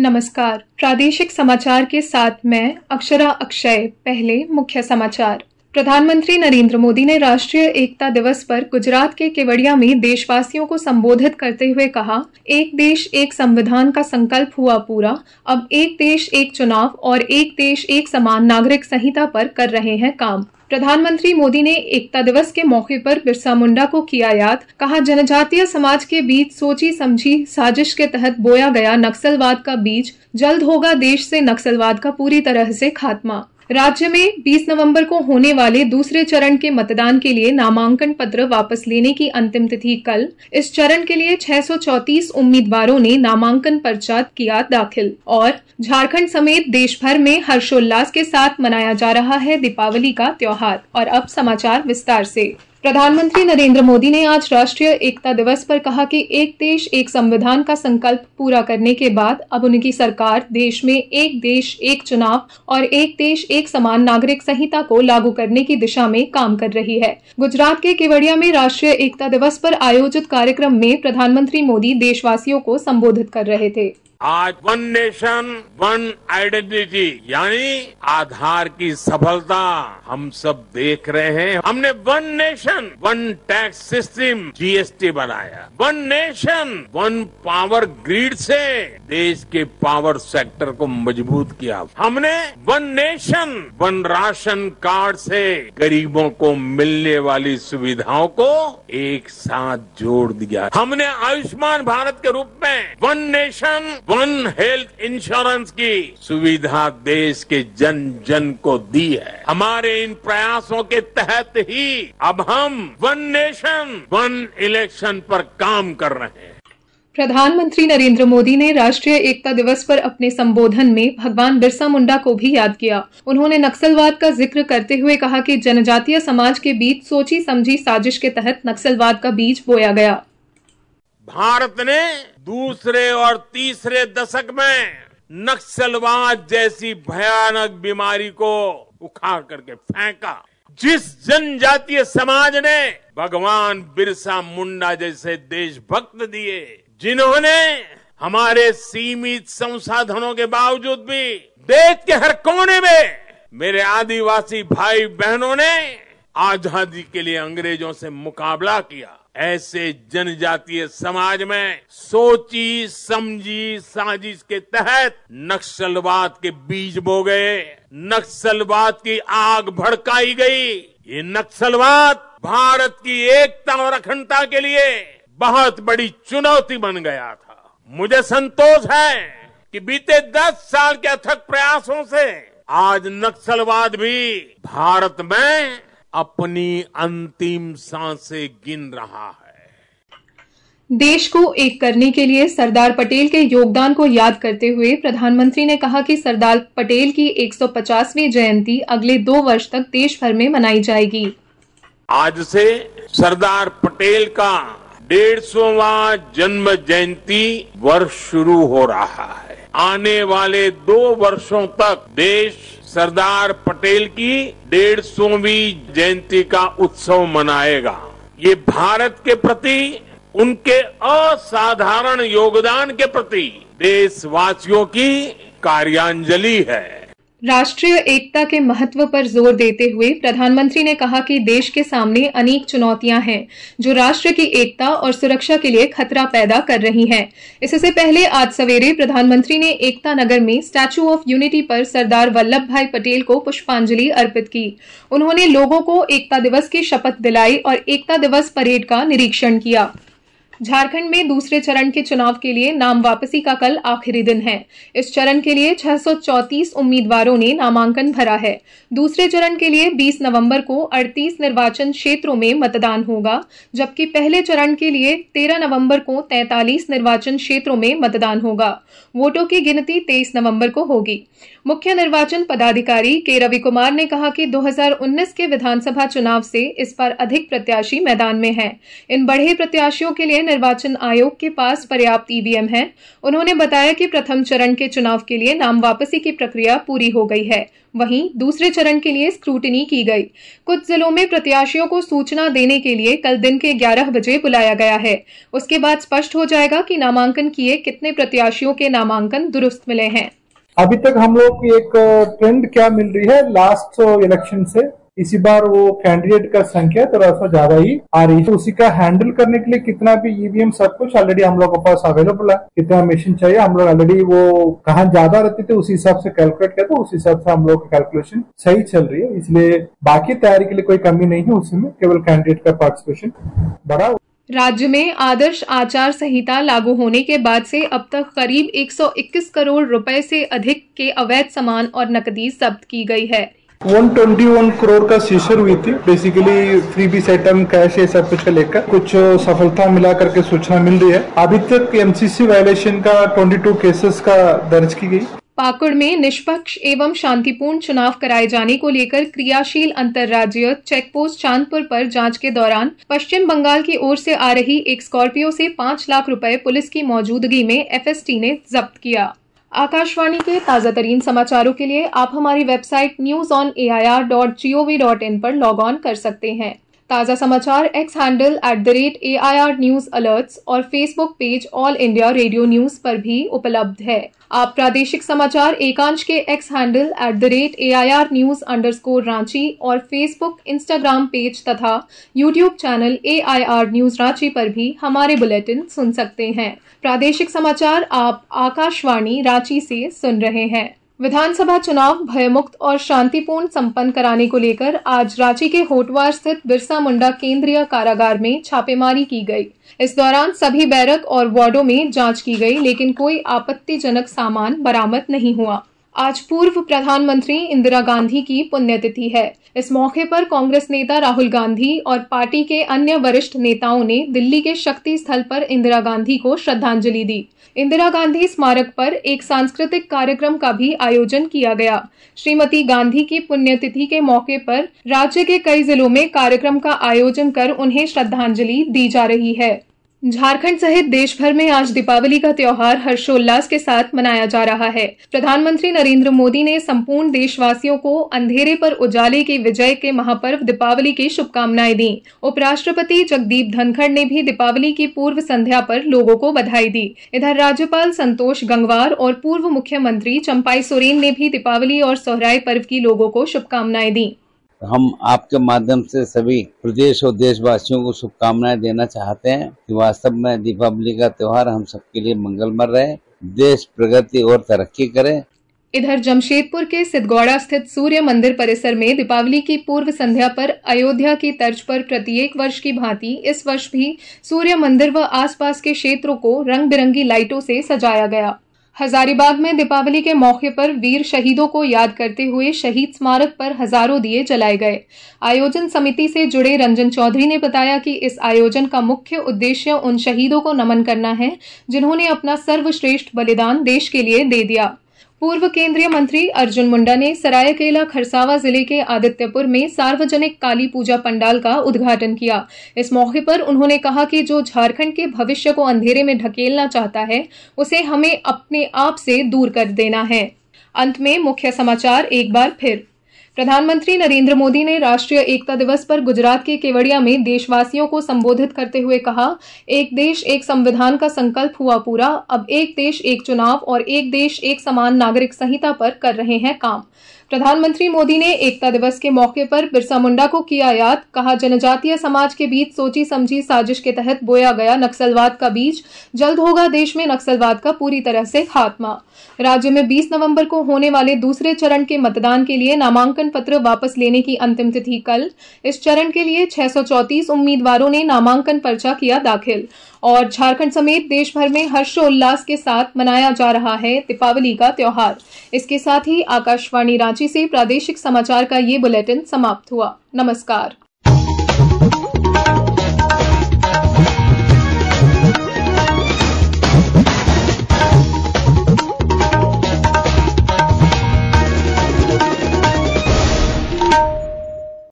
नमस्कार। प्रादेशिक समाचार के साथ मैं अक्षरा अक्षय। पहले मुख्य समाचार। प्रधानमंत्री नरेंद्र मोदी ने राष्ट्रीय एकता दिवस पर गुजरात के केवड़िया में देशवासियों को संबोधित करते हुए कहा, एक देश एक संविधान का संकल्प हुआ पूरा। अब एक देश एक चुनाव और एक देश एक समान नागरिक संहिता पर कर रहे हैं काम। प्रधानमंत्री मोदी ने एकता दिवस के मौके पर बिरसा मुंडा को किया याद। कहा, जनजातीय समाज के बीच सोची समझी साजिश के तहत बोया गया नक्सलवाद का बीज, जल्द होगा देश से नक्सलवाद का पूरी तरह से खात्मा। राज्य में 20 नवंबर को होने वाले दूसरे चरण के मतदान के लिए नामांकन पत्र वापस लेने की अंतिम तिथि कल। इस चरण के लिए 634 उम्मीदवारों ने नामांकन पर्चा किया दाखिल। और झारखंड समेत देश भर में हर्षोल्लास के साथ मनाया जा रहा है दीपावली का त्योहार। और अब समाचार विस्तार से। प्रधानमंत्री नरेंद्र मोदी ने आज राष्ट्रीय एकता दिवस पर कहा कि एक देश एक संविधान का संकल्प पूरा करने के बाद अब उनकी सरकार देश में एक देश एक चुनाव और एक देश एक समान नागरिक संहिता को लागू करने की दिशा में काम कर रही है। गुजरात के केवड़िया में राष्ट्रीय एकता दिवस पर आयोजित कार्यक्रम में प्रधानमंत्री मोदी देशवासियों को संबोधित कर रहे थे। आज वन नेशन वन आइडेंटिटी यानी आधार की सफलता हम सब देख रहे हैं। हमने one nation one tax system GST बनाया। One nation one power grid से देश के पावर सेक्टर को मजबूत किया। हमने one nation one ration card से गरीबों को मिलने वाली सुविधाओं को एक साथ जोड़ दिया। हमने आयुष्मान भारत के रूप में one nation one health insurance की सुविधा देश के जन जन को दी है। हमारे इन प्रयासों के तहत ही अब हम वन नेशन वन इलेक्शन पर काम कर रहे हैं। प्रधानमंत्री नरेंद्र मोदी ने राष्ट्रीय एकता दिवस पर अपने संबोधन में भगवान बिरसा मुंडा को भी याद किया। उन्होंने नक्सलवाद का जिक्र करते हुए कहा कि जनजातीय समाज के बीच सोची समझी साजिश के तहत नक्सलवाद का बीज बोया गया। भारत ने दूसरे और तीसरे दशक में नक्सलवाद जैसी भयानक बीमारी को उखाड़ करके फेंका। जिस जनजातीय समाज ने भगवान बिरसा मुंडा जैसे देशभक्त दिए, जिन्होंने हमारे सीमित संसाधनों के बावजूद भी देश के हर कोने में मेरे आदिवासी भाई बहनों ने आजादी के लिए अंग्रेजों से मुकाबला किया, ऐसे जनजातीय समाज में सोची समझी साजिश के तहत नक्सलवाद के बीज बो गए, नक्सलवाद की आग भड़काई गई। ये नक्सलवाद भारत की एकता और अखंडता के लिए बहुत बड़ी चुनौती बन गया था। मुझे संतोष है कि बीते 10 साल के अथक प्रयासों से आज नक्सलवाद भी भारत में अपनी अंतिम सांसें गिन रहा है। देश को एक करने के लिए सरदार पटेल के योगदान को याद करते हुए प्रधानमंत्री ने कहा कि सरदार पटेल की 150वीं जयंती अगले 2 वर्ष तक देश भर में मनाई जाएगी। आज से सरदार पटेल का 150वां जन्म जयंती वर्ष शुरू हो रहा है। आने वाले 2 वर्षों तक देश सरदार पटेल की 150वीं जयंती का उत्सव मनाएगा। ये भारत के प्रति उनके असाधारण योगदान के प्रति देशवासियों की कार्यांजलि है। राष्ट्रीय एकता के महत्व पर जोर देते हुए प्रधानमंत्री ने कहा कि देश के सामने अनेक चुनौतियां हैं जो राष्ट्र की एकता और सुरक्षा के लिए खतरा पैदा कर रही हैं। इससे पहले आज सवेरे प्रधानमंत्री ने एकता नगर में स्टैच्यू ऑफ यूनिटी पर सरदार वल्लभ भाई पटेल को पुष्पांजलि अर्पित की। उन्होंने लोगों को एकता दिवस की शपथ दिलाई और एकता दिवस परेड का निरीक्षण किया। झारखंड में दूसरे चरण के चुनाव के लिए नाम वापसी का कल आखिरी दिन है। इस चरण के लिए 634 उम्मीदवारों ने नामांकन भरा है। दूसरे चरण के लिए 20 नवंबर को 38 निर्वाचन क्षेत्रों में मतदान होगा, जबकि पहले चरण के लिए 13 नवंबर को 43 निर्वाचन क्षेत्रों में मतदान होगा। वोटों की गिनती 23 नवंबर को होगी। मुख्य निर्वाचन पदाधिकारी के रवि कुमार ने कहा कि 2019 के विधानसभा चुनाव से इस बार अधिक प्रत्याशी मैदान में हैं। इन बढ़े प्रत्याशियों के लिए निर्वाचन आयोग के पास पर्याप्त ईवीएम है। उन्होंने बताया कि प्रथम चरण के चुनाव के लिए नाम वापसी की प्रक्रिया पूरी हो गई है। वहीं दूसरे चरण के लिए स्क्रूटिनी की गई। कुछ जिलों में प्रत्याशियों को सूचना देने के लिए कल दिन के 11 बजे बुलाया गया है। उसके बाद स्पष्ट हो जाएगा कि नामांकन किए कितने प्रत्याशियों के नामांकन दुरुस्त मिले हैं। अभी तक हम लोग की एक ट्रेंड क्या मिल रही है, लास्ट इलेक्शन से इसी बार वो कैंडिडेट का संख्या थोड़ा सा ज्यादा ही आ रही है। उसी का हैंडल करने के लिए कितना भी ईवीएम सब कुछ ऑलरेडी हम लोग के पास अवेलेबल है। कितना मशीन चाहिए हम लोग ऑलरेडी वो कहाँ ज्यादा रहती थे उस हिसाब से कैलकुलेट किया, तो उस हिसाब से हम लोग की कैलकुलेशन सही चल रही है। इसलिए बाकी तैयारी के लिए कोई कमी नहीं है, उसमें केवल कैंडिडेट का पार्टिसिपेशन बढ़ा। राज्य में आदर्श आचार संहिता लागू होने के बाद से अब तक करीब 121 करोड़ रुपए से अधिक के अवैध सामान और नकदी जब्त की गई है। 121 करोड़ का सीजर हुई थी। बेसिकली फ्रीबीज आइटम, कैश, ये सब कुछ लेकर कुछ सफलता मिला करके सूचना मिल रही है। अभी तक एमसीसी वायलेशन का 22 केसेस का दर्ज की गई। पाकुड़ में निष्पक्ष एवं शांतिपूर्ण चुनाव कराए जाने को लेकर क्रियाशील अंतर्राज्यीय चेकपोस्ट चांदपुर पर जांच के दौरान पश्चिम बंगाल की ओर से आ रही एक स्कॉर्पियो से 5 लाख रुपए पुलिस की मौजूदगी में एफएसटी ने जब्त किया। आकाशवाणी के ताजा तरीन समाचारों के लिए आप हमारी वेबसाइट newsonair.gov.in पर लॉग ऑन कर सकते हैं। ताजा समाचार X handle @AIR News Alerts और Facebook page All India Radio news पर भी उपलब्ध है। आप प्रादेशिक समाचार एकांश के एक्स हैंडल @AIR News_Ranchi और फेसबुक, इंस्टाग्राम पेज तथा YouTube channel AIR News Ranchi पर भी हमारे बुलेटिन सुन सकते हैं। प्रादेशिक समाचार आप आकाशवाणी रांची से सुन रहे हैं। विधानसभा चुनाव भयमुक्त और शांतिपूर्ण संपन्न कराने को लेकर आज रांची के होटवार स्थित बिरसा मुंडा केंद्रीय कारागार में छापेमारी की गई। इस दौरान सभी बैरक और वार्डों में जांच की गई, लेकिन कोई आपत्तिजनक सामान बरामद नहीं हुआ। आज पूर्व प्रधानमंत्री इंदिरा गांधी की पुण्यतिथि है। इस मौके पर कांग्रेस नेता राहुल गांधी और पार्टी के अन्य वरिष्ठ नेताओं ने दिल्ली के शक्ति स्थल पर इंदिरा गांधी को श्रद्धांजलि दी। इंदिरा गांधी स्मारक पर एक सांस्कृतिक कार्यक्रम का भी आयोजन किया गया। श्रीमती गांधी की पुण्यतिथि के मौके पर राज्य के कई जिलों में कार्यक्रम का आयोजन कर उन्हें श्रद्धांजलि दी जा रही है। झारखंड सहित देश भर में आज दीपावली का त्योहार हर्षोल्लास के साथ मनाया जा रहा है। प्रधानमंत्री नरेंद्र मोदी ने संपूर्ण देशवासियों को अंधेरे पर उजाले की विजय के महापर्व दीपावली की शुभकामनाएं दी। उपराष्ट्रपति जगदीप धनखड़ ने भी दीपावली की पूर्व संध्या पर लोगों को बधाई दी। इधर राज्यपाल संतोष गंगवार और पूर्व मुख्यमंत्री चंपाई सोरेन ने भी दीपावली और सोहराय पर्व की लोगों को शुभकामनाएं दी। हम आपके माध्यम से सभी प्रदेश और देशवासियों को शुभकामनाएं देना चाहते हैं कि वास्तव में दीपावली का त्योहार हम सबके लिए मंगलमय रहे, देश प्रगति और तरक्की करे। इधर जमशेदपुर के सिद्धगौड़ा स्थित सूर्य मंदिर परिसर में दीपावली की पूर्व संध्या पर अयोध्या की तर्ज पर प्रत्येक वर्ष की भांति इस वर्ष भी सूर्य मंदिर व आसपास के क्षेत्रों को रंग बिरंगी लाइटों से सजाया गया। हजारीबाग में दीपावली के मौके पर वीर शहीदों को याद करते हुए शहीद स्मारक पर हजारों दिए जलाए गए। आयोजन समिति से जुड़े रंजन चौधरी ने बताया कि इस आयोजन का मुख्य उद्देश्य उन शहीदों को नमन करना है जिन्होंने अपना सर्वश्रेष्ठ बलिदान देश के लिए दे दिया। पूर्व केंद्रीय मंत्री अर्जुन मुंडा ने सरायकेला खरसावां जिले के आदित्यपुर में सार्वजनिक काली पूजा पंडाल का उद्घाटन किया। इस मौके पर उन्होंने कहा कि जो झारखंड के भविष्य को अंधेरे में ढकेलना चाहता है, उसे हमें अपने आप से दूर कर देना है। अंत में मुख्य समाचार एक बार फिर। प्रधानमंत्री नरेंद्र मोदी ने राष्ट्रीय एकता दिवस पर गुजरात के केवड़िया में देशवासियों को संबोधित करते हुए कहा, एक देश एक संविधान का संकल्प हुआ पूरा। अब एक देश एक चुनाव और एक देश एक समान नागरिक संहिता पर कर रहे हैं काम। प्रधानमंत्री मोदी ने एकता दिवस के मौके पर बिरसा मुंडा को किया याद। कहा, जनजातीय समाज के बीच सोची समझी साजिश के तहत बोया गया नक्सलवाद का बीज, जल्द होगा देश में नक्सलवाद का पूरी तरह से खात्मा। राज्य में 20 नवंबर को होने वाले दूसरे चरण के मतदान के लिए नामांकन पत्र वापस लेने की अंतिम तिथि कल। इस चरण के लिए 634 उम्मीदवारों ने नामांकन पर्चा किया दाखिल। और झारखंड समेत देश भर में हर्षोल्लास के साथ मनाया जा रहा है दीपावली का त्योहार। इसके साथ ही आकाशवाणी रांची से प्रादेशिक समाचार का ये बुलेटिन समाप्त हुआ। नमस्कार।